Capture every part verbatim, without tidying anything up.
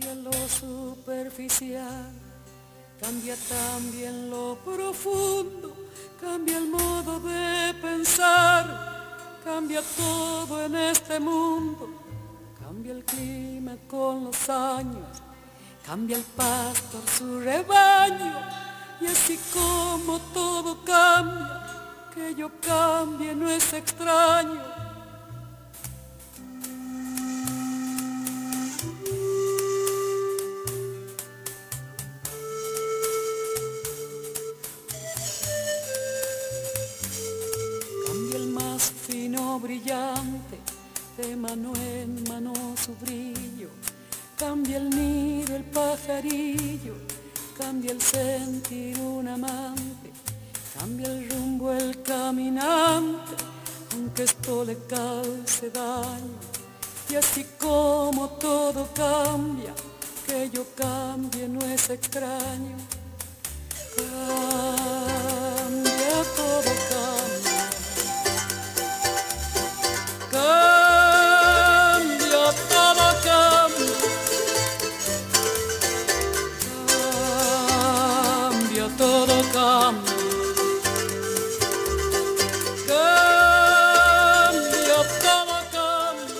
Cambia lo superficial, cambia también lo profundo, cambia el modo de pensar, cambia todo en este mundo, cambia el clima con los años, cambia el pastor su rebaño, y así como todo cambia, que yo cambie no es extraño. Brillante, de mano en mano su brillo, cambia el nido el pajarillo, cambia el sentir un amante, cambia el rumbo el caminante, aunque esto le cause daño, y así como todo cambia, que yo cambie no es extraño. Cambia, todo cambia. Cambia, todo cambia, cambia, todo cambia, cambia, todo cambia.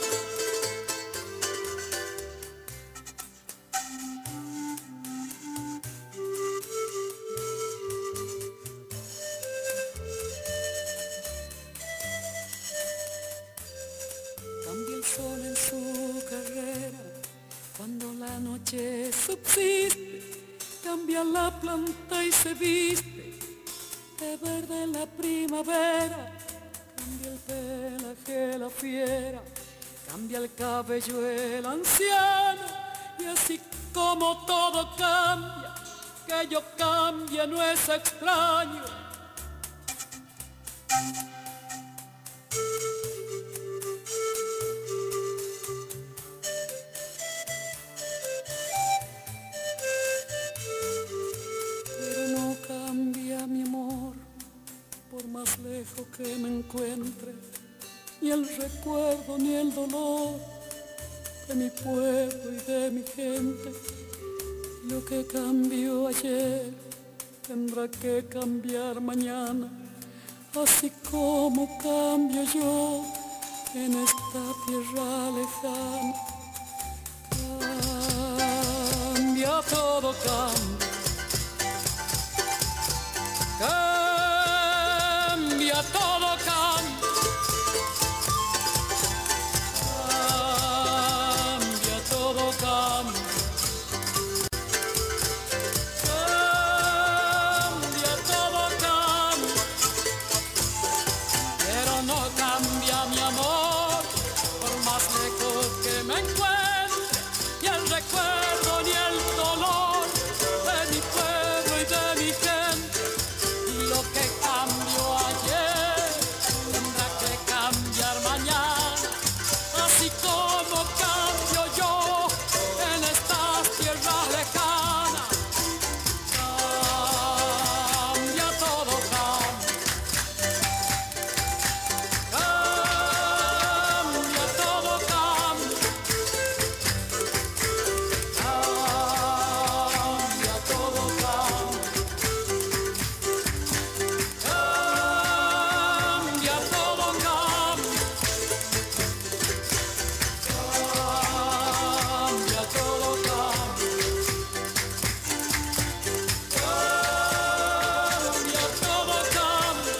Cambia el sol en su carrera, cuando la noche subsiste, cambia la planta y se viste de verde la primavera, cambia el pelaje la fiera, cambia el cabello el anciano, y así como todo cambia, que yo cambie no es extraño. Más lejos que me encuentre, ni el recuerdo ni el dolor de mi pueblo y de mi gente. Lo que cambió ayer tendrá que cambiar mañana, así como cambio yo en esta tierra lejana. Cambia, todo cambia, cambia, todo cambia, cambia, todo cambia, cambia, todo cambia, pero no cambia mi amor, por más lejos que me encuentre, ni el recuerdo ni el dolor de mi pueblo y de mi gente. Y lo que cambió ayer tendrá que cambiar mañana, así como cambio yo en estas tierras lejanas. Cambia, todo cambia, cambia, todo cambia, cambia, todo cambia. Cambia, todo cambia, cambia, todo cambia, cambia, todo cambia,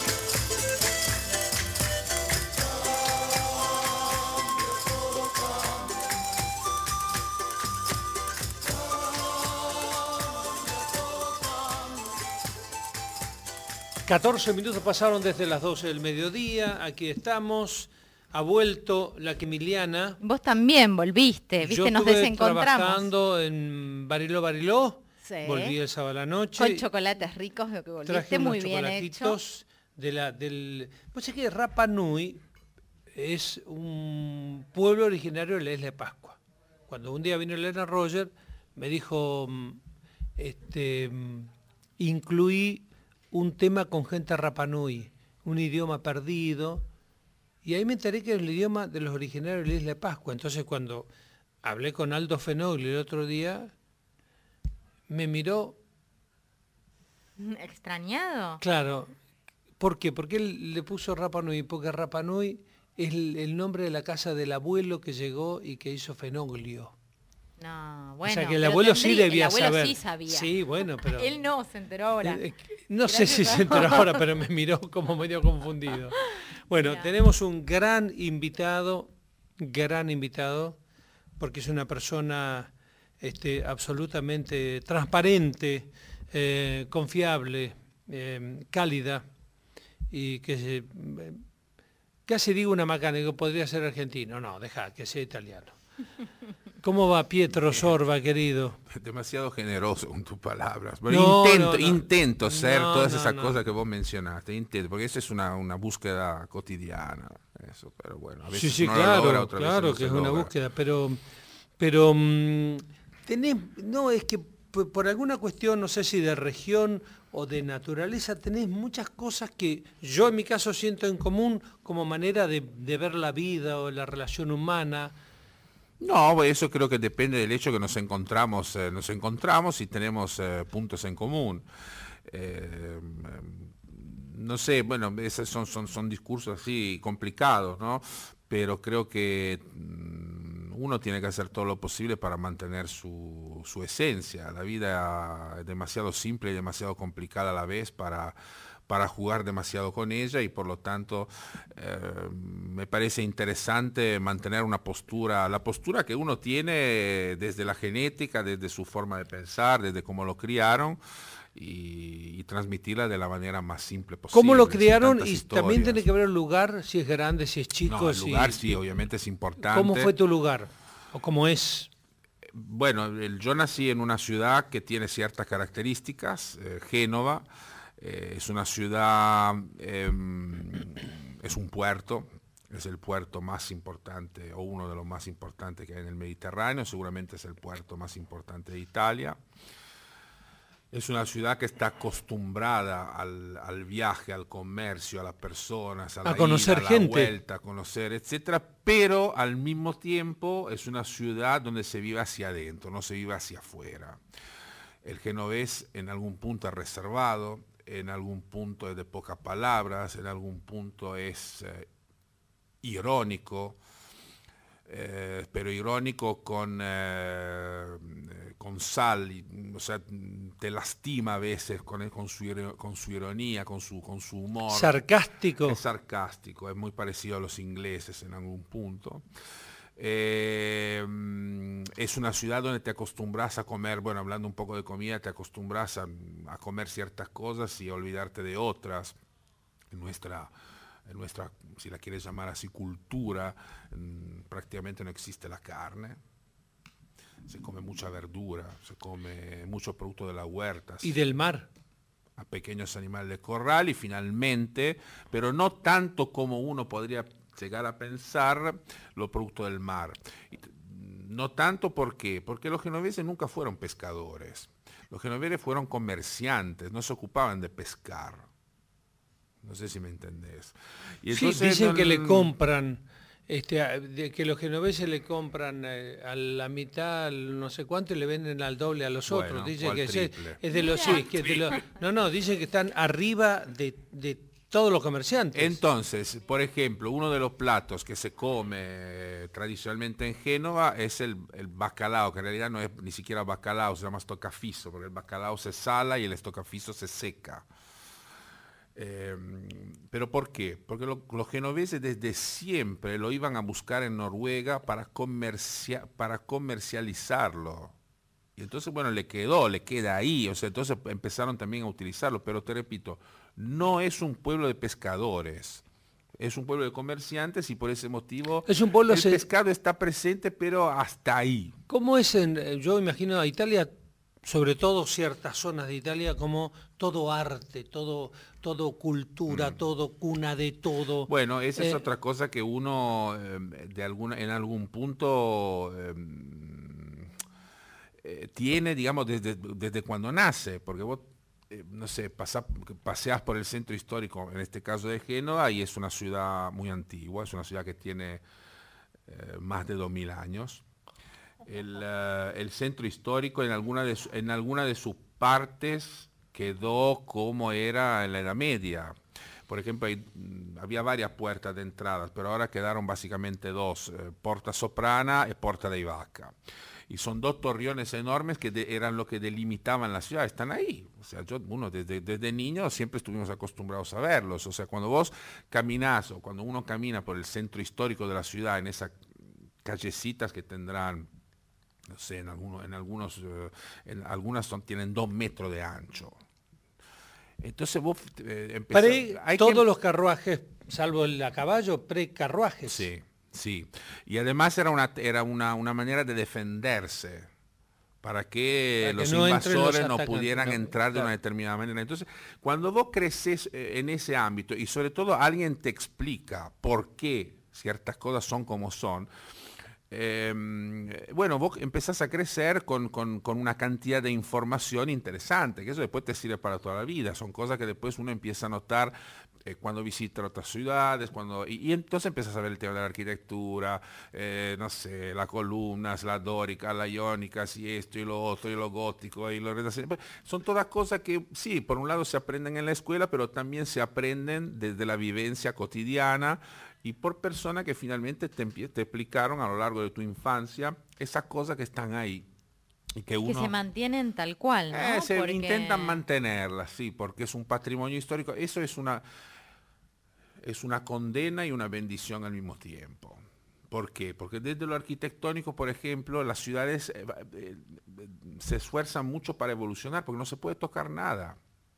catorce minutos pasaron desde las doce del mediodía, aquí estamos, ha vuelto la Quimiliana. Vos también volviste, viste, Yo nos estuve desencontramos. trabajando en Bariló, Bariló, Sí. volví el sábado a la noche. Con chocolates ricos, veo que Traje volviste unos muy bien hecho. chocolatitos de la, del... Pues es que Rapa Nui es un pueblo originario de la isla de Pascua. Cuando un día vino Elena Roger, me dijo, mm, este, mm, incluí un tema con gente Rapa Nui, un idioma perdido, y ahí me enteré que era el idioma de los originarios de la isla de Pascua. Entonces cuando hablé con Aldo Fenogli el otro día, me miró... ¿Extrañado? Claro. ¿Por qué? Porque él le puso Rapa Nui, porque Rapa Nui es el, el nombre de la casa del abuelo que llegó y que hizo Fenoglio. No, bueno. O sea que el pero abuelo tendría- sí debía el abuelo saber. sí sabía. Sí, bueno, pero... Él no, se enteró ahora. Eh, No sé Gracias si a se enteró vos. ahora, pero me miró como medio confundido. Bueno, Mirá. tenemos un gran invitado, gran invitado, porque es una persona este, absolutamente transparente, eh, confiable, eh, cálida, y que se, casi digo una macana, que podría ser argentino. No, deja, que sea italiano. ¿Cómo va Pietro Sorba, querido? Demasiado generoso con tus palabras. Pero No, intento, no, no. intento ser No, todas no, esas no. cosas que vos mencionaste, intento, porque esa es una, una búsqueda cotidiana, eso, pero bueno, a veces Sí, sí, uno lo claro, logra, otras veces claro no que se es una logra. búsqueda, pero, pero mm, tenés, no, es que por, por alguna cuestión, no sé si de región o de naturaleza, tenés muchas cosas que yo en mi caso siento en común como manera de, de ver la vida o la relación humana. No, eso creo que depende del hecho que nos encontramos, eh, nos encontramos y tenemos eh, puntos en común. Eh, no sé, bueno, esos son, son, son discursos así complicados, ¿no? Pero creo que mm, uno tiene que hacer todo lo posible para mantener su, su esencia. La vida es demasiado simple y demasiado complicada a la vez para... para jugar demasiado con ella y por lo tanto eh, me parece interesante mantener una postura, la postura que uno tiene desde la genética, desde su forma de pensar, desde cómo lo criaron y, y transmitirla de la manera más simple posible. ¿Cómo lo sin criaron? tantas Y también historias. tiene que ver el lugar, si es grande, si es chico. No, el si- lugar sí, obviamente es importante. ¿Cómo fue tu lugar? ¿O cómo es? Bueno, el- yo nací en una ciudad que tiene ciertas características, eh, Génova. Eh, es una ciudad, eh, es un puerto, es el puerto más importante o uno de los más importantes que hay en el Mediterráneo, seguramente es el puerto más importante de Italia. Es una ciudad que está acostumbrada al, al viaje, al comercio, a las personas, a, A la conocer ida, a gente. la vuelta, a conocer, etcétera. Pero al mismo tiempo es una ciudad donde se vive hacia adentro, no se vive hacia afuera. El genovés en algún punto es reservado, en algún punto es de pocas palabras, en algún punto es eh, irónico, eh, pero irónico con, eh, con sal, y, o sea, te lastima a veces con, con, su, con su ironía, con su, con su humor. Sarcástico. Es sarcástico, es muy parecido a los ingleses en algún punto. Eh, es una ciudad donde te acostumbras a comer, bueno, hablando un poco de comida, te acostumbras a, a comer ciertas cosas y olvidarte de otras. En nuestra, en nuestra, si la quieres llamar así, cultura, mmm, prácticamente no existe la carne. Se come mucha verdura, se come mucho producto de las huertas. Y del mar. A pequeños animales de corral y finalmente, pero no tanto como uno podría llegar a pensar, los productos del mar. No tanto ¿por qué? Porque los genoveses nunca fueron pescadores. Los genoveses fueron comerciantes, no se ocupaban de pescar. No sé si me entendés. Y entonces, sí, dicen no, que le compran, este, a- de que los genoveses le compran eh, a la mitad, al no sé cuánto, y le venden al doble a los Bueno, otros. o Dicen al que es, triple. es de los, sí, que es de los, no, no, dicen que están arriba de, de todos los comerciantes. Entonces, por ejemplo, uno de los platos que se come eh, tradicionalmente en Génova es el, el bacalao, que en realidad no es ni siquiera bacalao, se llama stoccafisso, porque el bacalao se sala y el stoccafisso se seca. Eh, ¿Pero por qué? Porque lo, los genoveses desde siempre lo iban a buscar en Noruega para, comercia, para comercializarlo. Y entonces, bueno, le quedó, le queda ahí, o sea, entonces empezaron también a utilizarlo, pero te repito, no es un pueblo de pescadores, es un pueblo de comerciantes y por ese motivo Es un pueblo el se- pescado está presente, pero hasta ahí. ¿Cómo es en, eh, yo imagino a Italia, sobre todo ciertas zonas de Italia, como todo arte, todo, todo cultura, todo cuna de todo? Bueno, esa Eh, es otra cosa que uno eh, de alguna, en algún punto eh, eh, tiene, digamos, desde, desde cuando nace, porque vos, eh, no sé, pasa, paseás por el centro histórico, en este caso de Génova, y es una ciudad muy antigua, es una ciudad que tiene eh, más de dos mil años. el, eh, el centro histórico en alguna, de, su- en alguna de sus partes quedó como era en la Edad Media. Por ejemplo, hay, mm, había varias puertas de entradas, pero ahora quedaron básicamente dos, eh, Porta Soprana y Porta dei Vaca. Y son dos torreones enormes que de- eran lo que delimitaban la ciudad, están ahí. O sea, yo, uno desde, desde niño siempre estuvimos acostumbrados a verlos. O sea, cuando vos caminás o cuando uno camina por el centro histórico de la ciudad, en esas callecitas que tendrán, no sé, en, algunos, en, algunos, eh, en algunas son, tienen dos metros de ancho. Entonces vos eh, empezás... Pre hay todos que- los carruajes, salvo el a caballo, pre-carruajes. Sí, sí. Y además era una, era una, una manera de defenderse para que Para que los no entren los invasores no atacantes, pudieran no, entrar de claro. una determinada manera. Entonces, cuando vos creces eh, en ese ámbito y sobre todo alguien te explica por qué ciertas cosas son como son, eh, bueno, vos empezás a crecer con, con- con una cantidad de información interesante, que eso después te sirve para toda la vida. Son cosas que después uno empieza a notar eh, cuando visita otras ciudades, cuando y, y entonces empiezas a ver el tema de la arquitectura, eh, no sé, las columnas, la dórica, la iónica, y esto y lo otro, y lo gótico, y lo renacentismo. Son todas cosas que, sí, por un lado se aprenden en la escuela, pero también se aprenden desde la vivencia cotidiana y por personas que finalmente te, empie- te explicaron a lo largo de tu infancia esas cosas que están ahí y que Que uno se mantienen tal cual, ¿no? eh, se Porque- intentan mantenerlas, sí, porque es un patrimonio histórico. Eso es una es una condena y una bendición al mismo tiempo. ¿Por qué? Porque desde lo arquitectónico, por ejemplo, las ciudades eh, eh, se esfuerzan mucho para evolucionar porque no se puede tocar nada.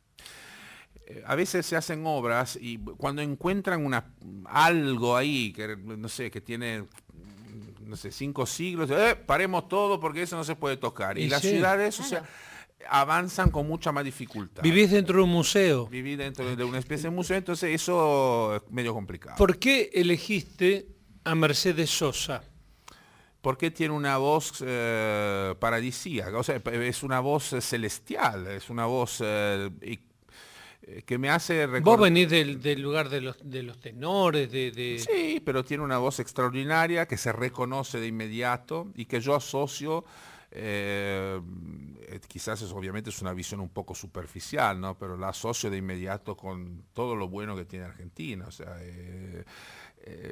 Eh, a veces se hacen obras y cuando encuentran una, algo ahí, que no sé, que tiene no sé, cinco siglos, eh, paremos todo porque eso no se puede tocar. Y, Y las sí. ciudades, o sea, Claro. avanzan con mucha más dificultad. Vivís dentro de un museo. Viví dentro de una especie de museo, entonces eso es medio complicado. ¿Por qué elegiste a Mercedes Sosa? Porque tiene una voz eh, paradisíaca, o sea, es una voz eh, celestial, es una voz eh, y- eh, que me hace Vos recordar... venís del, del lugar de los, de los tenores, de... de- Sí, pero tiene una voz extraordinaria que se reconoce de inmediato y que yo asocio, eh, eh, quizás es, obviamente es una visión un poco superficial, ¿no? Pero la asocio de inmediato con todo lo bueno que tiene Argentina, o sea... eh, eh,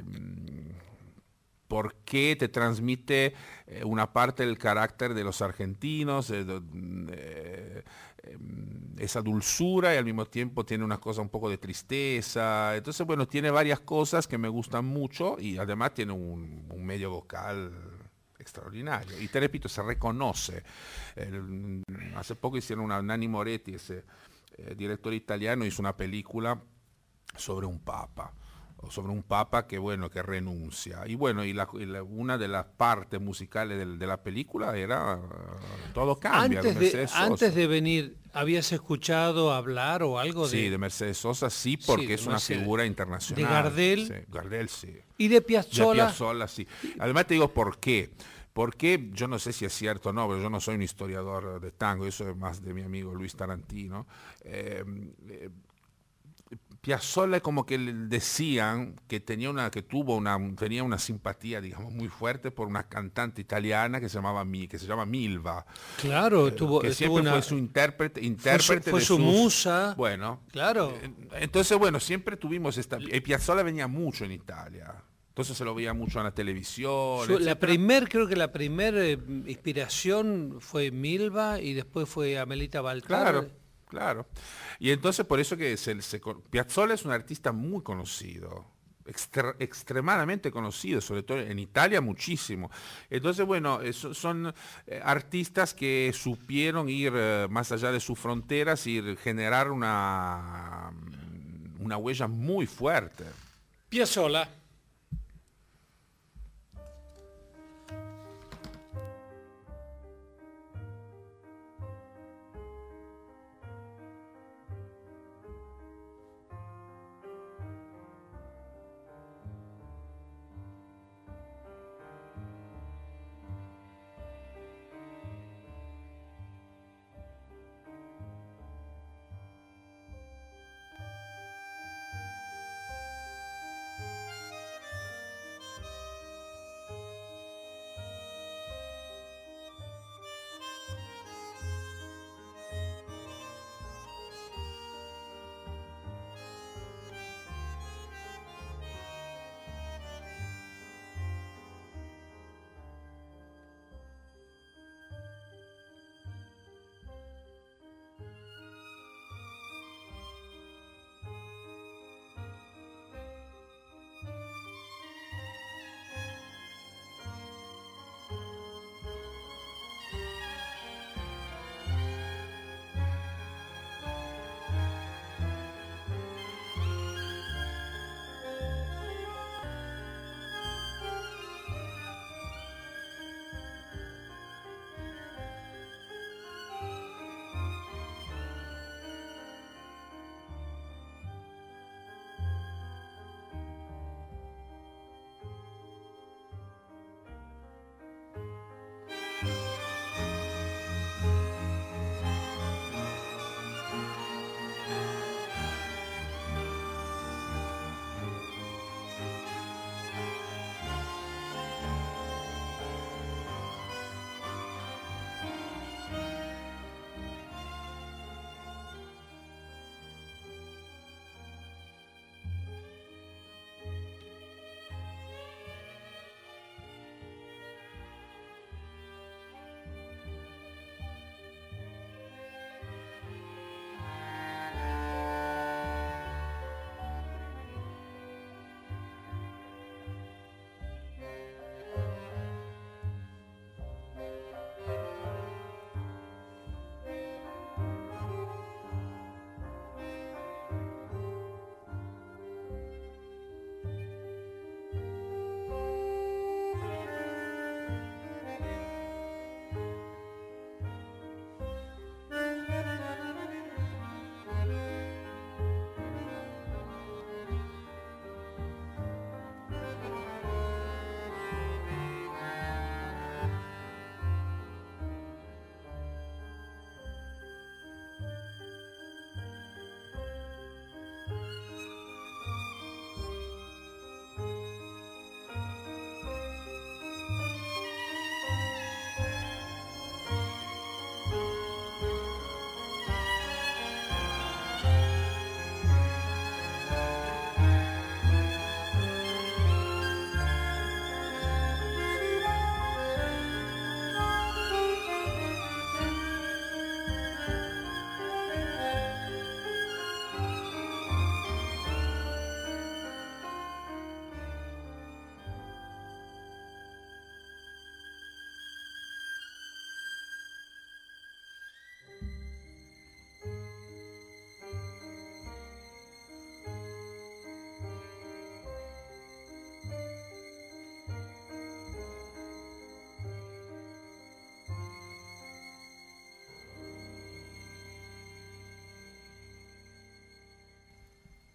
porque te transmite eh, una parte del carácter de los argentinos, eh, do- eh, eh, esa dulzura y al mismo tiempo tiene una cosa un poco de tristeza. Entonces, bueno, tiene varias cosas que me gustan mucho y además tiene un, un medio vocal extraordinario. Y te repito, se reconoce. El- hace poco hicieron una, Nanni Moretti, ese eh, director italiano, hizo una película sobre un papa o sobre un papa que bueno que renuncia y bueno y, la, y la- una de las partes musicales del- de la película era uh, todo cambia Antes de, Mercedes Sosa. antes de venir, ¿habías escuchado hablar o algo Sí, de... de Mercedes Sosa sí, porque Sí, de es una Mercedes. figura internacional. ¿De Gardel? Sí, Gardel sí. Y de De Piazzolla? Piazzolla sí. Además te digo por qué. Porque yo no sé si es cierto o no, pero yo no soy un historiador de tango, eso es más de mi amigo Luis Tarantino. Eh, eh, Piazzolla como que le decían que tenía una que tuvo una tenía una simpatía digamos muy fuerte por una cantante italiana que se llamaba Mi, que se llama Milva, Claro, eh, tuvo, que tuvo siempre una... fue su intérprete fue su, intérprete fue de su sus- musa. bueno, Claro. eh, entonces bueno, siempre tuvimos esta y Piazzolla venía mucho en Italia. Entonces se lo veía mucho en la televisión, Su- la etcétera. primer, creo que la primera inspiración fue Milva y después fue Amelita Baltar. Claro, claro. Y entonces por eso que se, se con- Piazzolla es un artista muy conocido, extre- extremadamente conocido, sobre todo en Italia muchísimo. Entonces, bueno, eso- son eh, artistas que supieron ir eh, más allá de sus fronteras y generar una, una huella muy fuerte. Piazzolla.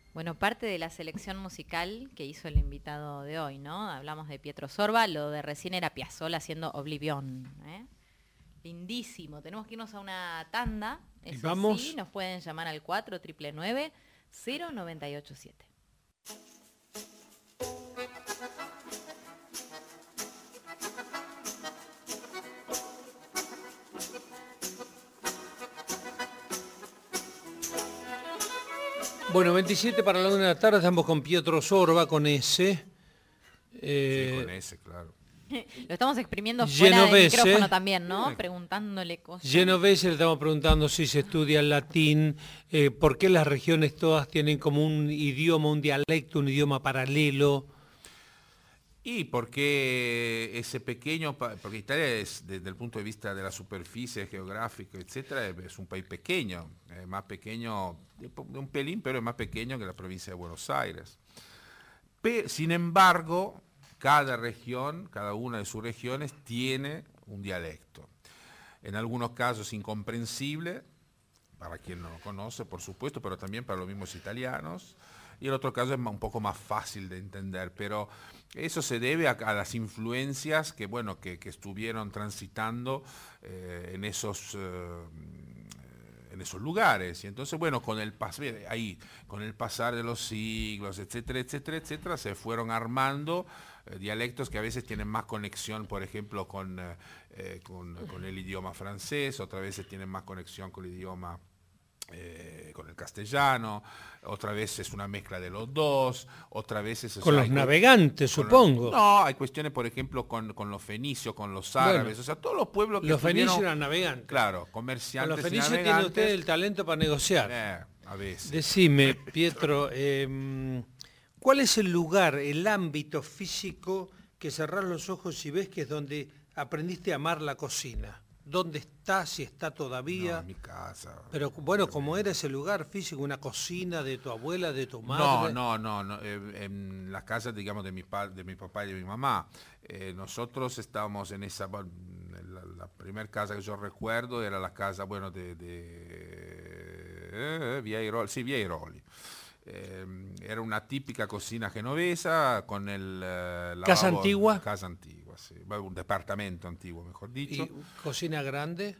Bueno, parte de la selección musical que hizo el invitado de hoy, ¿no? Hablamos de Pietro Sorba, lo de recién era Piazzolla haciendo Oblivion, ¿eh? Lindísimo. Tenemos que irnos a una tanda. ¿Y Eso vamos? sí, nos pueden llamar al cuatro nueve nueve cero nueve ocho siete. Bueno, veintisiete para la una de la tarde, estamos con Pietro Sorba, con S. Eh, Sí, con ese, claro. Lo estamos exprimiendo fuera del Genovese. micrófono también, ¿no? Preguntándole cosas. Genovese le estamos preguntando si se estudia el latín, eh, por qué las regiones todas tienen como un idioma, un dialecto, un idioma paralelo. Y porque ese pequeño, pa- porque Italia es, desde el punto de vista de la superficie geográfica, etcétera, es un país pequeño, es más pequeño, un pelín, pero es más pequeño que la provincia de Buenos Aires. Pe- sin embargo, cada región, cada una de sus regiones tiene un dialecto. En algunos casos incomprensible, para quien no lo conoce, por supuesto, pero también para los mismos italianos. Y el otro caso es ma- un poco más fácil de entender, pero eso se debe a, a las influencias que, bueno, que, que estuvieron transitando eh, en esos... eh, en esos lugares. Y entonces, bueno, con el pas ahí, con el pasar de los siglos, etcétera, etcétera, etcétera, se fueron armando eh, dialectos que a veces tienen más conexión, por ejemplo, con, eh, eh, con, con el idioma francés, otras veces tienen más conexión con el idioma eh, con el castellano, otra vez es una mezcla de los dos, otra vez es... o Con sea, los hay cu- navegantes, con los- supongo. no, hay cuestiones, por ejemplo, con, con los fenicios, con los árabes, Bueno, o sea, todos los pueblos que Los fenicios tuvieron- eran navegantes. claro, Con comerciantes los y fenicios tiene navegantes. usted el talento para negociar. Eh, a veces. Decime, Pietro, eh, ¿cuál es el lugar, el ámbito físico que cerrás los ojos y ves que es donde aprendiste a amar la cocina? ¿Dónde está? Si está No, todavía. en mi casa. Pero bueno, ¿cómo era ese lugar físico? ¿Una cocina de tu abuela, de tu No, madre? no, no, no, eh, en la casa, digamos, de mi, pa- de mi papá y de mi mamá. Eh, nosotros estábamos en esa, bueno, la, la primera casa que yo recuerdo era la casa, bueno, de, de eh, Via Airoli, sí, Via Airoli. Eh, era una típica cocina genovesa con el eh, ¿Casa lavabo- antigua? Casa antigua, sí. Bueno, un departamento antiguo, mejor dicho. ¿Y cocina grande?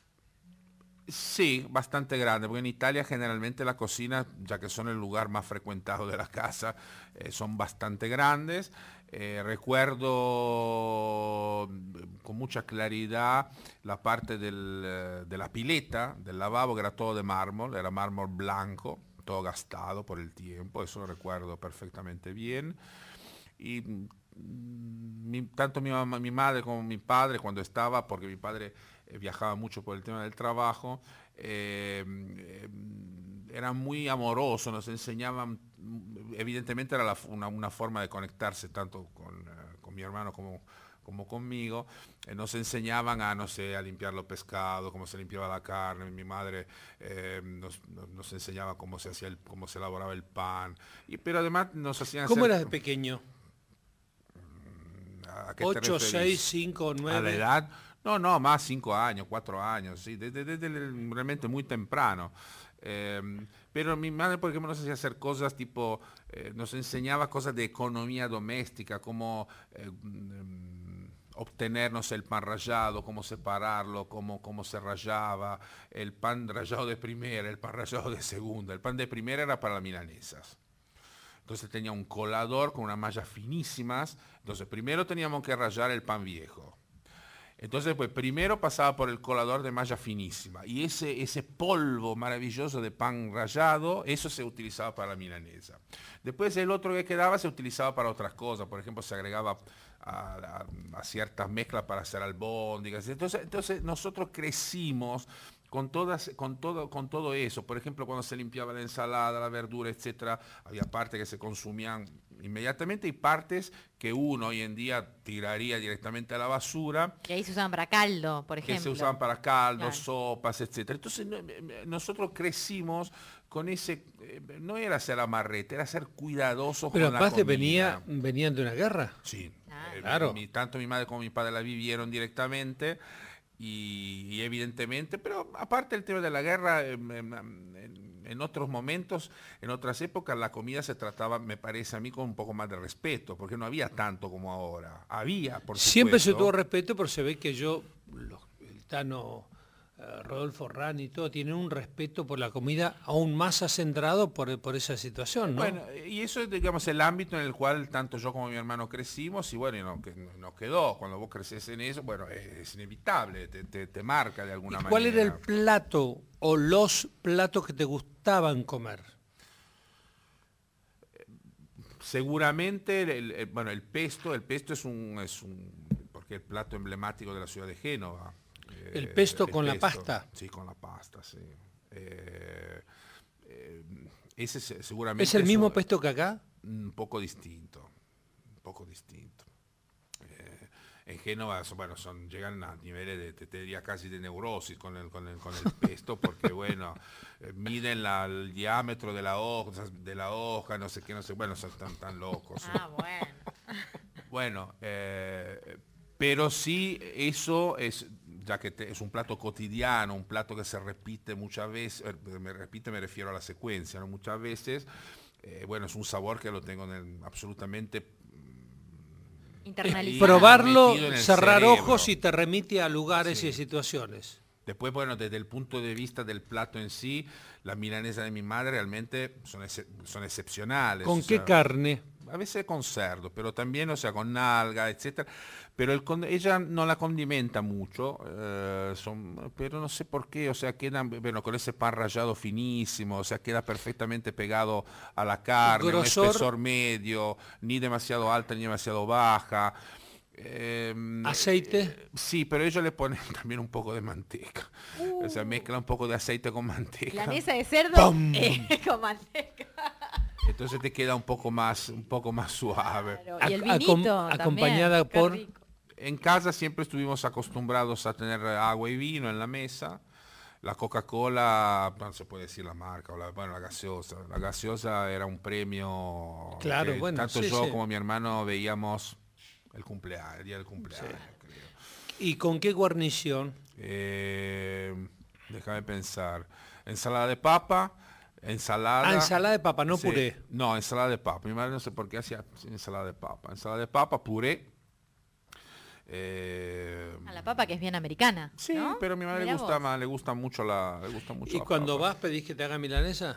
Sí, bastante grande, porque en Italia generalmente las cocinas, ya que son el lugar más frecuentado de la casa, eh, son bastante grandes. Eh, recuerdo mm, con mucha claridad la parte del, eh, de la pileta, del lavabo, que era todo de mármol, era mármol blanco, todo gastado por el tiempo, eso lo recuerdo perfectamente bien. Y mm, mi- tanto mi, mamá- mi madre como mi padre, cuando estaba, porque mi padre eh, viajaba mucho por el tema del trabajo, eh, eh, eran muy amorosos, nos enseñaban, mm, evidentemente era la f- una, una forma de conectarse tanto con, eh, con mi hermano como, como conmigo, eh, nos enseñaban a, no sé, a limpiar los pescados, cómo se limpiaba la carne, mi madre eh, nos, nos- nos enseñaba cómo se hacía el, cómo se elaboraba el pan, y, pero además nos hacían ¿Cómo hacer- eras de pequeño? ¿A qué te ¿Ocho, referís? seis, cinco, ¿A la nueve? edad? No, no, más cinco años, cuatro años, sí, desde, desde el- realmente muy temprano. Eh, pero mi madre, por ejemplo, nos hacía hacer cosas tipo, eh, nos enseñaba cosas de economía doméstica, cómo eh, mm, obtener, no sé, el pan rallado, cómo separarlo, cómo, cómo se rallaba, el pan rallado de primera, el pan rallado de segunda. El pan de primera era para las milanesas. Entonces tenía un colador con unas mallas finísimas. Entonces primero teníamos que rallar el pan viejo. Entonces pues primero pasaba por el colador de malla finísima. Y ese, ese polvo maravilloso de pan rallado, eso se utilizaba para la milanesa. Después el otro que quedaba se utilizaba para otras cosas. Por ejemplo, se agregaba a, a- a ciertas mezclas para hacer albóndigas. Entonces, entonces nosotros crecimos con, todas, con, todo, con todo eso. Por ejemplo, cuando se limpiaba la ensalada, la verdura, etcétera, había partes que se consumían inmediatamente y partes que uno hoy en día tiraría directamente a la basura, Y ahí se usaban para caldo, por que ejemplo. se usaban para caldos, Claro. sopas, etcétera. Entonces no- eh, nosotros crecimos con ese, eh, no era ser amarrete, era ser cuidadosos Pero con la aparte comida. venía, venían de una guerra. Sí, Ah. eh, Claro. mi- tanto mi madre como mi padre la vivieron directamente y, y evidentemente, pero aparte el tema de la guerra, em, em, em, en otros momentos, en otras épocas, la comida se trataba, me parece a mí, con un poco más de respeto, porque no había tanto como ahora. Había, por supuesto. Siempre se tuvo respeto, pero se ve que yo, los, el Tano, eh, Rodolfo Rani y todo, tienen un respeto por la comida aún más acendrado por, por esa situación, ¿no? Bueno, y eso es, digamos, el ámbito en el cual tanto yo como mi hermano crecimos, y bueno, y no, que nos quedó. Cuando vos creces en eso, bueno, es, es inevitable, te, te, te marca de alguna ¿Y manera. cuál era el plato o los platos que te gustaban comer? Seguramente, el, el, bueno, el pesto, el pesto es un, es un, porque es el plato emblemático de la ciudad de Génova. El pesto eh, con el la pesto, pasta. Sí, con la pasta, sí. Eh, eh, ese seguramente ¿Es el mismo un, pesto que acá? Un poco distinto, un poco distinto. Eh, en Génova, bueno, son, llegan a niveles de, te, te diría casi de neurosis con el, con el, con el pesto, porque bueno, eh, miden la, el diámetro de la hoja, de la hoja, no sé qué, no sé, bueno, son tan, tan locos. Ah, bueno. Bueno, eh, pero sí, eso es, ya que te, es un plato cotidiano, un plato que se repite muchas veces, eh, me repite, me refiero a la secuencia, ¿no? Muchas veces, eh, bueno, es un sabor que lo tengo en el, absolutamente internalizado. Probarlo, cerrar cerebro. ojos y te remite a lugares Sí. y situaciones. Después, bueno, desde el punto de vista del plato en sí, las milanesas de mi madre realmente son, ex, son excepcionales. ¿Con o qué sea, carne? A veces con cerdo, pero también, o sea, con nalga, etcétera. Pero el, ella no la condimenta mucho, eh, son, pero no sé por qué, o sea, quedan, bueno, con ese pan rallado finísimo, o sea, queda perfectamente pegado a la carne, Grosor. un espesor medio, ni demasiado alta ni demasiado baja. Eh, ¿Aceite? Eh, sí, pero ellos le ponen también un poco de manteca. Uh. O sea, mezcla un poco de aceite con manteca. La mesa de cerdo eh, con manteca. Entonces te queda un poco más, un poco más suave. Claro. Y el Ac- vinito acom- también, acompañada qué por- rico. En casa siempre estuvimos acostumbrados a tener agua y vino en la mesa. La Coca-Cola, no se puede decir la marca, o la, bueno, la gaseosa. La gaseosa era un premio Claro, que bueno, tanto sí, yo sí. como mi hermano veíamos el cumpleaños, el día del cumpleaños, creo. ¿Y con qué guarnición? Eh, déjame pensar. Ensalada de papa, ensalada... Ah, ensalada de papa, no sí, puré. No, ensalada de papa. Mi madre no sé por qué hacía ensalada de papa. Ensalada de papa, puré. Eh, A la papa que es bien americana. sí, ¿no? pero a mi madre le Mirá gusta vos. más, le gusta mucho la, le gusta mucho ¿Y la cuando papa. vas pedís que te haga milanesa?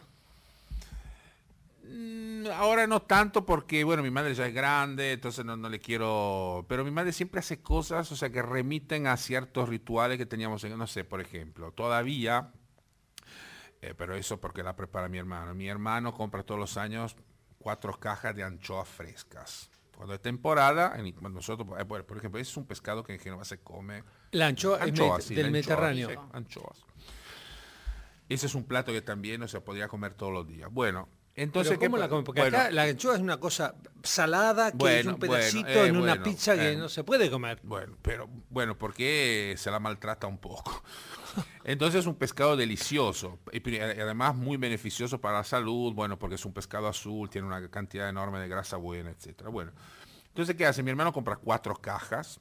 Mm, Ahora no tanto porque, bueno, mi madre ya es grande, entonces no, no le quiero... Pero mi madre siempre hace cosas, o sea, que remiten a ciertos rituales que teníamos en, no sé, por ejemplo, todavía, eh, pero eso porque la prepara mi hermano. Mi hermano compra todos los años cuatro cajas de anchoas frescas. Cuando es temporada, en, nosotros, eh, bueno, por ejemplo, ese es un pescado que en Génova se come. La anchoa es Anchoas, med- sí, del la anchoa, Mediterráneo. sí, anchoas. Ese es un plato que también no se podría comer todos los días. Bueno, entonces... Pero ¿cómo ¿qué la pa- comen? Porque bueno, acá la anchoa es una cosa salada, que es Bueno, un pedacito bueno, eh, en una bueno, pizza que eh. no se puede comer. Bueno, pero bueno, porque se la maltrata un poco. Entonces es un pescado delicioso y pri- además muy beneficioso para la salud, bueno, porque es un pescado azul, tiene una cantidad enorme de grasa buena, etcétera. Bueno, entonces ¿qué hace? Mi hermano compra cuatro cajas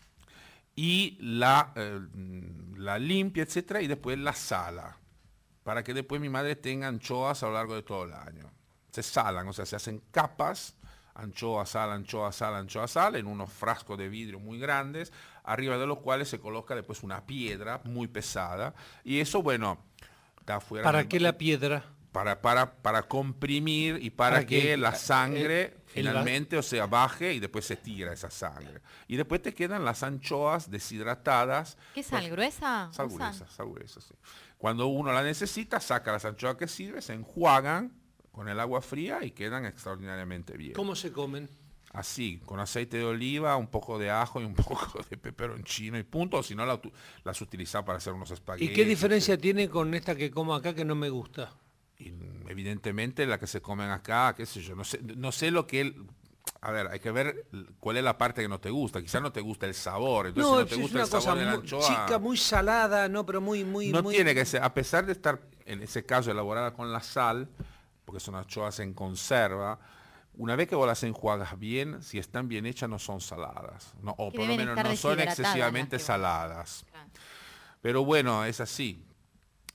y la, eh, la limpia, etcétera, y después la sala, para que después mi madre tenga anchoas a lo largo de todo el año. Se salan, o sea, se hacen capas, anchoa, sal, anchoa, sal, anchoa, sal, en unos frascos de vidrio muy grandes, arriba de los cuales se coloca después una piedra muy pesada, y eso, bueno, está fuera... ¿Para del- qué la piedra? Para, para, para comprimir y para, Para que, que la el- sangre el va- finalmente, o sea, baje y después se tira esa sangre. Y después te quedan las anchoas deshidratadas. ¿Qué sal gruesa? Sal usan? gruesa, sal gruesa, sí. Cuando uno la necesita, saca las anchoas que sirve, se enjuagan con el agua fría y quedan extraordinariamente bien. ¿Cómo se comen? Así, con aceite de oliva, un poco de ajo y un poco de peperoncino y punto. O si no, la, utu- las utilizas para hacer unos espaguetis. ¿Y qué diferencia tiene con esta que como acá que no me gusta? Y, evidentemente la que se comen acá, qué sé yo, no sé, no sé lo que él... A ver, hay que ver cuál es la parte que no te gusta. Quizás no te gusta el sabor. Entonces, No, si no te es gusta una el sabor cosa de la muy anchoa... chica, muy salada, no, pero muy, muy, no muy... tiene que ser, a pesar de estar, en ese caso, elaborada con la sal, porque son anchoas en conserva, una vez que vos las enjuagas bien, si están bien hechas, no son saladas. No, o Que por lo deben menos estar no son deshidratadas excesivamente las que vos- saladas. Claro. Pero bueno, es así.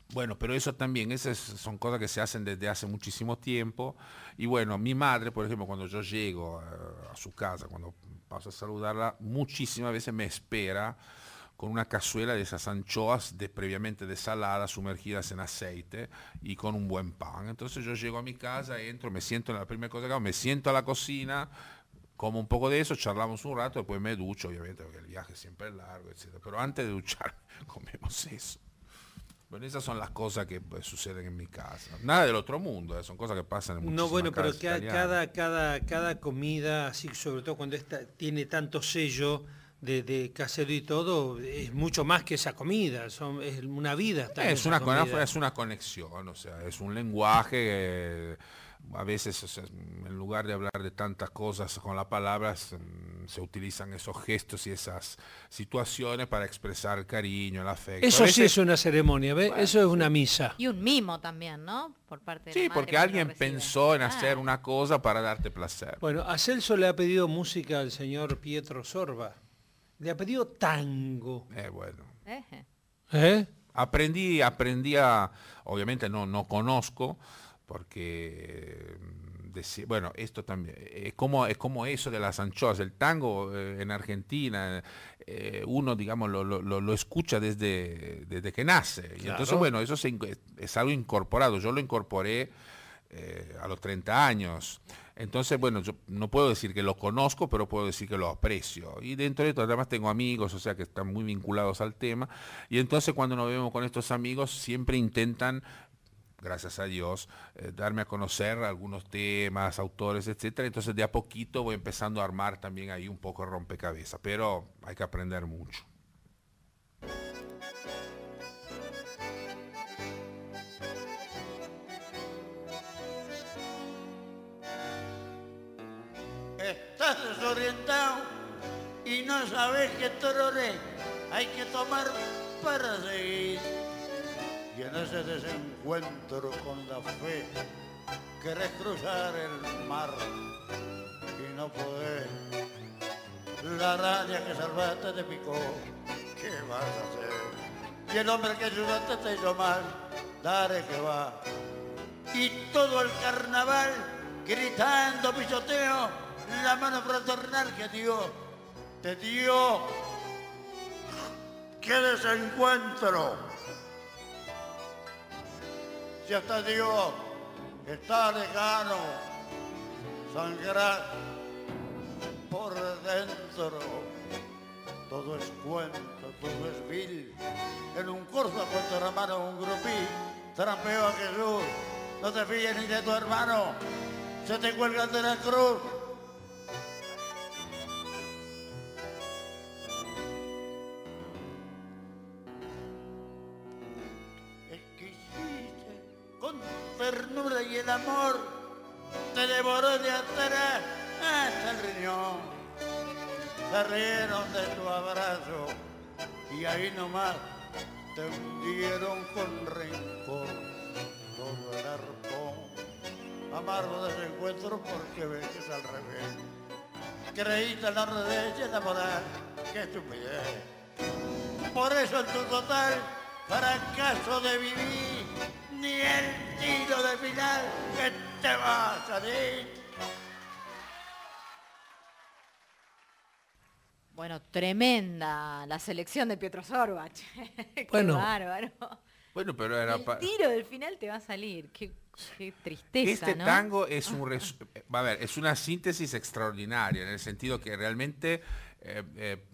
Bueno, pero eso también, esas son cosas que se hacen desde hace muchísimo tiempo. Y bueno, mi madre, por ejemplo, cuando yo llego a, a su casa, cuando paso a saludarla, muchísimas veces me espera con una cazuela de esas anchoas de, previamente desaladas, sumergidas en aceite y con un buen pan. Entonces yo llego a mi casa, entro, me siento, en la primera cosa que hago, me siento a la cocina, como un poco de eso, charlamos un rato, después me ducho, obviamente, porque el viaje siempre es largo, etcétera. Pero antes de duchar, comemos eso. Bueno, esas son las cosas que pues, suceden en mi casa. Nada del otro mundo, eh, son cosas que pasan en muchísimas No, bueno, pero casas ca- italianas. cada, cada, cada comida, así sobre todo cuando esta, tiene tanto sello de, de casero y todo, es mucho más que esa comida, son, es una vida. también Es esa una, comida. es una conexión, o sea, es un lenguaje, eh, a veces o sea, en lugar de hablar de tantas cosas con las palabras, mm, se utilizan esos gestos y esas situaciones para expresar el cariño, el afecto. Eso A sí veces- es una ceremonia, ¿ves? Eso es una misa. Y un mimo también, ¿no? Por parte de Sí, la madre porque cuando alguien recibe. pensó en Ah, hacer una cosa para darte placer. Bueno, a Celso le ha pedido música al señor Pietro Sorba. Le ha pedido tango. Eh, bueno. eje. ¿Eh? Aprendí, aprendí a, obviamente no, no conozco, porque, mm, deci- bueno, esto también, es como, es como eso de las anchoas, el tango eh, en Argentina, eh, uno, digamos, lo, lo, lo- lo escucha desde, desde que nace, y Claro. entonces, bueno, eso se inc- es algo incorporado, yo lo incorporé eh, a los treinta años. Entonces, bueno, yo no puedo decir que lo conozco, pero puedo decir que lo aprecio. Y dentro de esto, además tengo amigos, o sea, que están muy vinculados al tema. Y entonces cuando nos vemos con estos amigos, siempre intentan, gracias a Dios, eh, darme a conocer algunos temas, autores, etcétera. Entonces de a poquito voy empezando a armar también ahí un poco el rompecabezas. Pero hay que aprender mucho. Estás desorientado y no sabes qué trore hay que tomar para seguir. Y en ese desencuentro con la fe querés cruzar el mar y no podés. La araña que salvaste te picó, ¿qué vas a hacer? Y el hombre que ayudaste te hizo mal, dale que va. Y todo el carnaval gritando pisoteo, la mano fraternal que dio, te dio. ¡Qué desencuentro! Si hasta Dios está lejano, sangrar por dentro. Todo es cuento, todo es vil. En un curso a cuatro hermanos un grupí trampeó a Jesús. No te fíes ni de tu hermano, se te cuelgan de la cruz. Exquisite, con ternura y el amor, te devoró de atrás hasta el riñón. Se rieron de tu abrazo y ahí nomás te hundieron con rencor todo el arpón. Amargo desencuentro porque ves que es al revés. Creíste en la rudez y en la moral, qué estupidez. Por eso en tu total fracaso de vivir, ni el tiro de final que te va a salir. Bueno, tremenda la selección de Pietro Sorba. Qué Bueno. bárbaro. Bueno, pero era El pa- tiro del final te va a salir. Qué, qué tristeza, Este ¿no? tango es un res- a ver, es una síntesis extraordinaria en el sentido que realmente eh, eh,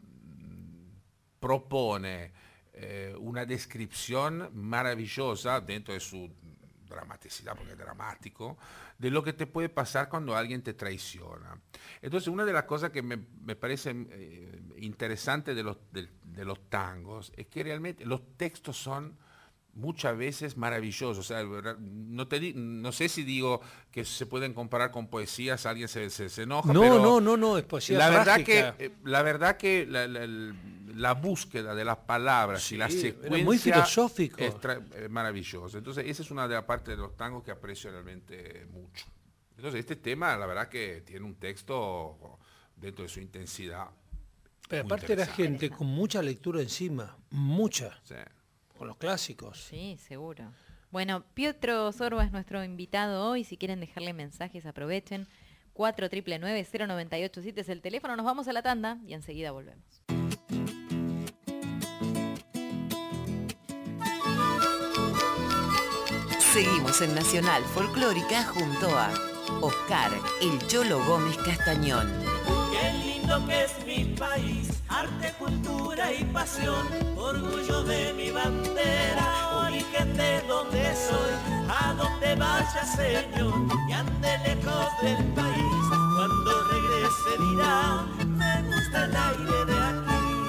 propone eh, una descripción maravillosa dentro de su dramaticidad, porque es dramático, de lo que te puede pasar cuando alguien te traiciona. Entonces, una de las cosas que me, me parece eh, interesante de los, de, de los tangos es que realmente los textos son muchas veces maravillosos. O sea, no, te di- no sé si digo que se pueden comparar con poesías, alguien se, se, se enoja, No, pero no, no, no, es poesía la verdad trágica. que eh, la verdad que la, la- la búsqueda de las palabras Sí, y la era secuencia muy filosófico. es tra- eh, maravilloso. Entonces esa es una de las partes de los tangos que aprecio realmente mucho. Entonces este tema la verdad que tiene un texto dentro de su intensidad Pero muy aparte era interesante. gente con mucha lectura encima, mucha. Sí. con los clásicos. Sí, seguro. Bueno, Pietro Sorba es nuestro invitado hoy. Si quieren dejarle mensajes, aprovechen. cuatro nueve nueve cero nueve ocho siete es el teléfono. Nos vamos a la tanda y enseguida volvemos. Seguimos en Nacional Folclórica junto a Oscar El Cholo Gómez Castañón. Qué lindo que es mi país, arte, cultura y pasión, orgullo de mi bandera, origen de donde soy, a donde vaya señor, y ande lejos del país, cuando regrese dirá, me gusta el aire de aquí.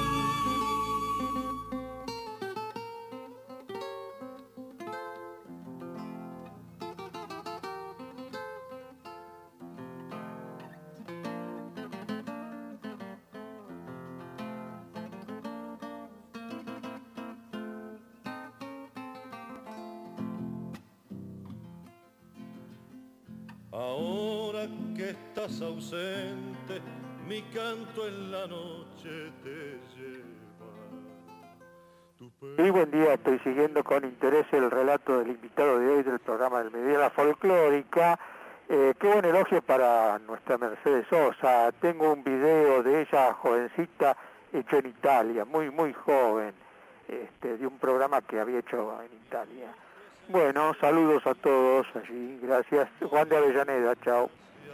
Ahora que estás ausente, mi canto en la noche te lleva. Sí, buen día, estoy siguiendo con interés el relato del invitado de hoy del programa del Mediodía La Folclórica. Eh, qué buen elogio para nuestra Mercedes Sosa. Tengo un video de ella jovencita hecho en Italia, muy muy joven, este, de un programa que había hecho en Italia. Bueno, saludos a todos allí, gracias. Juan de Avellaneda, chao.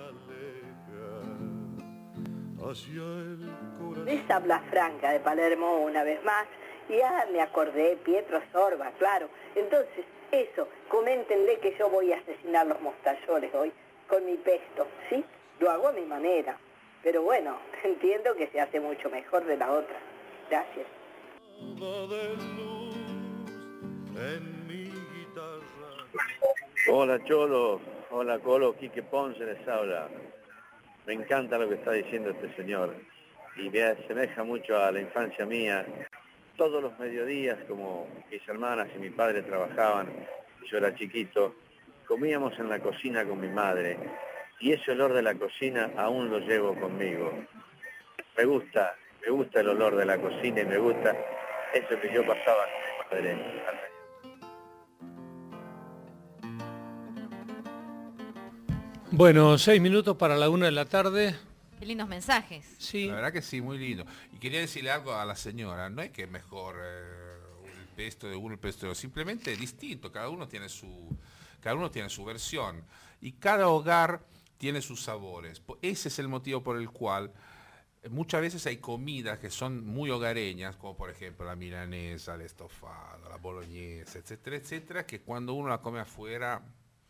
Les habla Franca de Palermo una vez más. Ya me acordé, Pietro Sorba, claro. Entonces, eso, coméntenle que yo voy a asesinar los mostachores hoy con mi pesto, ¿sí? Lo hago a mi manera. Pero bueno, entiendo que se hace mucho mejor de la otra. Gracias. Hola Cholo, hola Colo, Quique Ponce les habla. Me encanta lo que está diciendo este señor y me asemeja mucho a la infancia mía. Todos los mediodías, como mis hermanas y mi padre trabajaban, yo era chiquito, comíamos en la cocina con mi madre y ese olor de la cocina aún lo llevo conmigo. Me gusta, me gusta el olor de la cocina y me gusta eso que yo pasaba con mi madre. Bueno, seis minutos para la una de la tarde. Qué lindos mensajes. Sí. La verdad que sí, muy lindo. Y quería decirle algo a la señora, no es que es mejor eh, el pesto de uno, el pesto de otro, simplemente es distinto, cada uno tiene su, cada uno tiene su versión y cada hogar tiene sus sabores. Ese es el motivo por el cual muchas veces hay comidas que son muy hogareñas, como por ejemplo la milanesa, el estofado, la boloñesa, etcétera, etcétera, que cuando uno la come afuera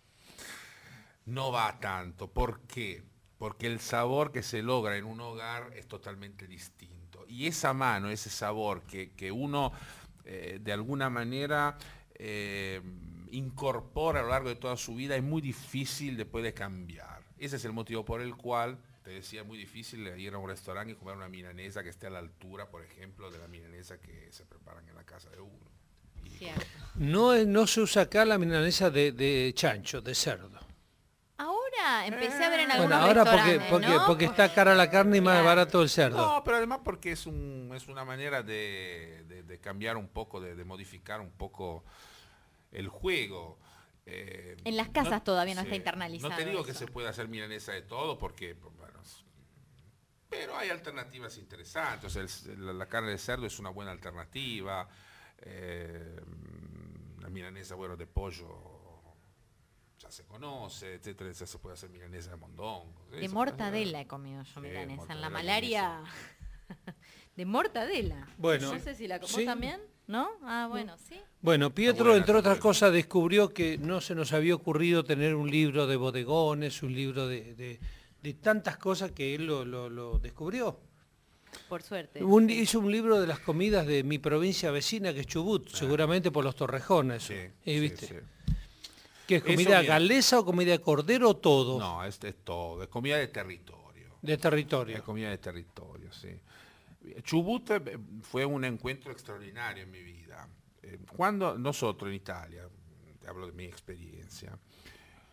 no va tanto. ¿Por qué? Porque el sabor que se logra en un hogar es totalmente distinto. Y esa mano, ese sabor que, que uno eh, de alguna manera eh, incorpora a lo largo de toda su vida es muy difícil después de cambiar. Ese es el motivo por el cual, te decía, es muy difícil ir a un restaurante y comer una milanesa que esté a la altura, por ejemplo, de la milanesa que se preparan en la casa de uno. Y, no, no se usa acá la milanesa de, de chancho, de cerdo. Ahora empecé a ver en algunos bueno, ahora restaurantes, porque, porque, ¿no? porque está cara la carne y más barato el cerdo. No, pero además porque es, un, es una manera de, de, de cambiar un poco, de, de modificar un poco el juego. Eh, en las casas no, todavía no sí, está internalizado. No te digo eso. que se puede hacer milanesa de todo, porque, bueno, pero hay alternativas interesantes. O sea, el, la carne de cerdo es una buena alternativa. Eh, la milanesa, bueno, de pollo ya se conoce, etcétera, ya se puede hacer milanesa de mondongo. De mortadela he comido yo milanesa, sí, en la malaria de mortadela. Bueno, no sé si la comí sí. también, ¿no? Ah, bueno, sí. Bueno, Pietro, entre otras cosas, descubrió que no se nos había ocurrido tener un libro de bodegones, un libro de, de, de tantas cosas que él lo, lo, lo descubrió. Por suerte. Un, sí. Hizo un libro de las comidas de mi provincia vecina, que es Chubut, ah. seguramente por los Torrejones. Sí, ¿eh, sí, ¿viste? Sí. ¿Qué es comida Eso, galesa o comida de cordero o todo? No, es, es todo, es comida de territorio. De territorio. Es comida de territorio, sí. Chubut fue un encuentro extraordinario en mi vida. Cuando nosotros en Italia, te hablo de mi experiencia,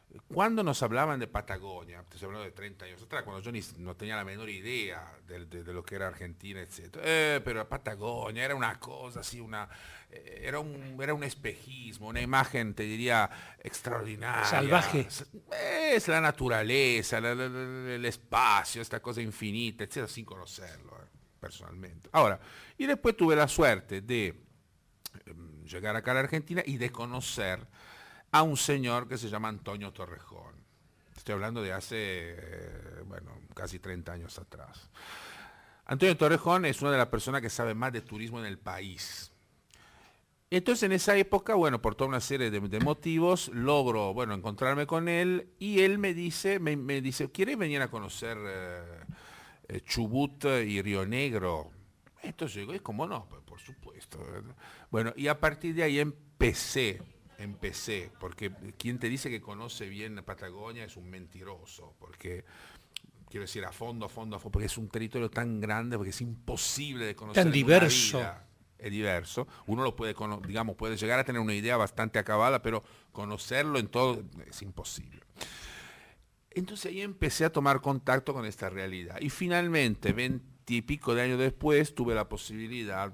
cuando nos hablaban de Patagonia, estoy hablando de treinta años atrás, cuando yo ni, no tenía la menor idea de, de, de lo que era Argentina, etcétera. Eh, pero Patagonia era una cosa así, una, eh, era, un, era un espejismo, una imagen, te diría, extraordinaria. Salvaje. Es la naturaleza, la, la, la, el espacio, esta cosa infinita, etcétera, sin conocerlo eh, personalmente. Ahora, y después tuve la suerte de eh, llegar acá a la Argentina y de conocer a un señor que se llama Antonio Torrejón. Estoy hablando de hace, eh, bueno, casi treinta años atrás. Antonio Torrejón es una de las personas que sabe más de turismo en el país. Entonces en esa época, bueno, por toda una serie de, de motivos, logro, bueno, encontrarme con él y él me dice, me, me dice, ¿quieres venir a conocer eh, eh, Chubut y Río Negro? Entonces digo, ¿y cómo no? Pues, por supuesto. Bueno, y a partir de ahí empecé. Empecé, porque quien te dice que conoce bien Patagonia es un mentiroso, porque quiero decir a fondo, a fondo, a fondo, porque es un territorio tan grande, porque es imposible de conocer. Tan diverso. Es diverso. Uno lo puede, digamos, puede llegar a tener una idea bastante acabada, pero conocerlo en todo es imposible. Entonces ahí empecé a tomar contacto con esta realidad. Y finalmente, veintipico de años después, tuve la posibilidad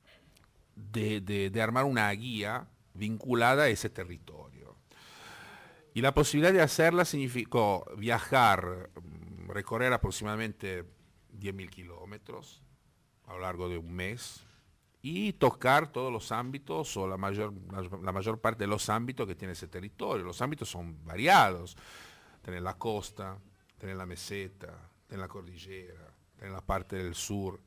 de, de, de armar una guía vinculada a ese territorio. Y la posibilidad de hacerla significó viajar, recorrer aproximadamente diez mil kilómetros a lo largo de un mes y tocar todos los ámbitos o la mayor, la, la mayor parte de los ámbitos que tiene ese territorio. Los ámbitos son variados. Tener la costa, tener la meseta, tener la cordillera, tener la parte del sur.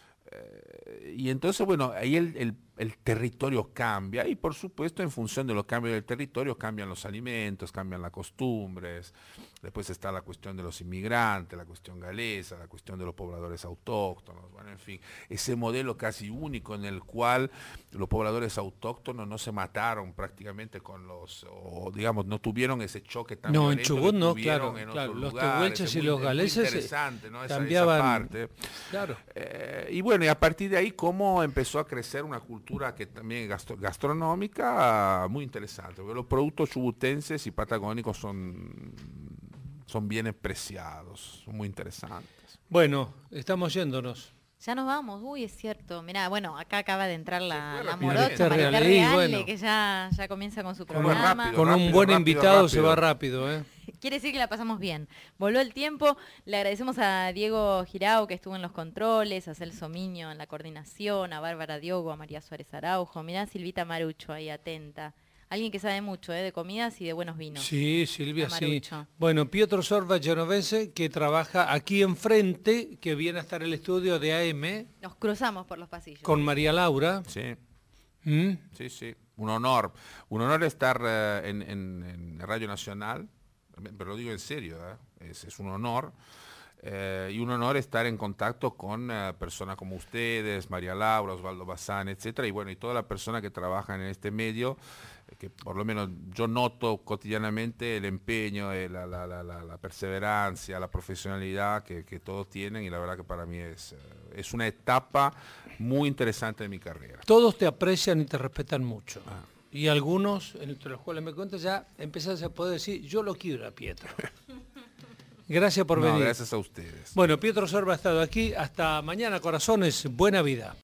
Eh, y entonces, bueno, ahí el, el, el territorio cambia y por supuesto en función de los cambios del territorio cambian los alimentos, cambian las costumbres, después está la cuestión de los inmigrantes, la cuestión galesa, la cuestión de los pobladores autóctonos, bueno, en fin, ese modelo casi único en el cual los pobladores autóctonos no se mataron prácticamente con los, o digamos, no tuvieron ese choque tan no, violento en Chubut que no, tuvieron claro, en claro, otros los lugares. tehuelches y muy, los galeses interesante, ¿no? esa, cambiaban, esa parte. Claro. Eh, y bueno, y a partir de ahí cómo empezó a crecer una cultura que también gastro, gastronómica muy interesante, porque los productos chubutenses y patagónicos son, son bien preciados, son muy interesantes. Bueno, estamos yéndonos. Ya nos vamos, uy, es cierto. Mirá, bueno, acá acaba de entrar la, la rápido. morocha, Marita Reale, Reale, bueno. que ya, ya comienza con su Con, programa. rápido, con rápido, un buen rápido, invitado rápido. Se va rápido, ¿eh? Quiere decir que la pasamos bien. Voló el tiempo. Le agradecemos a Diego Girao, que estuvo en los controles, a Celso Miño en la coordinación, a Bárbara Diogo, a María Suárez Araujo. Mirá Silvita Marucho ahí atenta. Alguien que sabe mucho ¿eh? de comidas y de buenos vinos. Sí, Silvia, sí. Bueno, Pietro Sorba Genovese, que trabaja aquí enfrente, que viene a estar el estudio de A M. Nos cruzamos por los pasillos. Con María Laura. Sí. ¿Mm? Sí, sí. Un honor. Un honor estar uh, en, en, en Radio Nacional, pero lo digo en serio, ¿eh? es, es un honor. Eh, y un honor estar en contacto con uh, personas como ustedes, María Laura, Osvaldo Bazán, etcétera, y bueno, y toda la persona que trabaja en este medio, eh, que por lo menos yo noto cotidianamente el empeño, eh, la, la, la, la perseverancia, la profesionalidad que, que todos tienen, y la verdad que para mí es, uh, es una etapa muy interesante de mi carrera. Todos te aprecian y te respetan mucho. Ah. Y algunos, entre los cuales me cuentas, ya empezás a poder decir, yo lo quiero a Pietro. Gracias por no, venir. Gracias a ustedes. Bueno, Pietro Sorba ha estado aquí. Hasta mañana, corazones. Buena vida.